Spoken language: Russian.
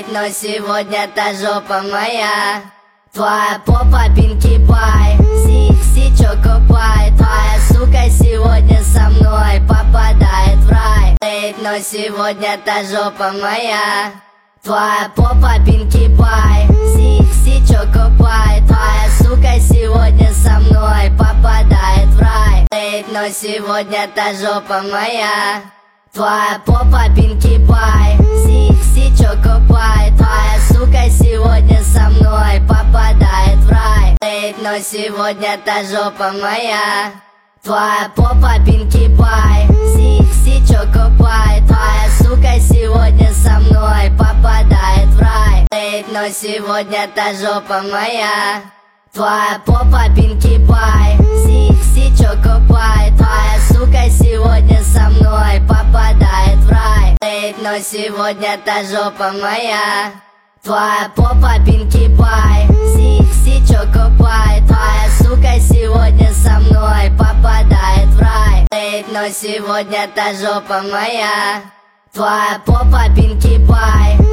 Но сегодня та жопа моя. Твоя попа Pinkie Pie, Си Choco Pie. Твоя сука сегодня со мной попадает в рай. Но сегодня та жопа моя. Твоя попа Pinkie Pie, Си Choco Pie. Твоя сука сегодня со мной попадает в рай. Но сегодня та жопа моя. Твоя попа Pinkie Pie, Си Choco Pie. Твоя сука сегодня со мной попадает в рай. Но сегодня та жопа моя. Твоя попа Pinkie Pie, Си Choco Pie. Твоя сука сегодня со мной попадает в рай. Но сегодня та жопа моя. Твоя попа Pinkie Pie, Си Choco Pie. Твоя сука сегодня со мной попадает в рай. Но сегодня та жопа моя. Твоя попа Pinkie Pie, Си Choco Pie. Твоя сука сегодня со мной попадает в рай. Но сегодня та жопа моя. Твоя попа Pinkie Pie.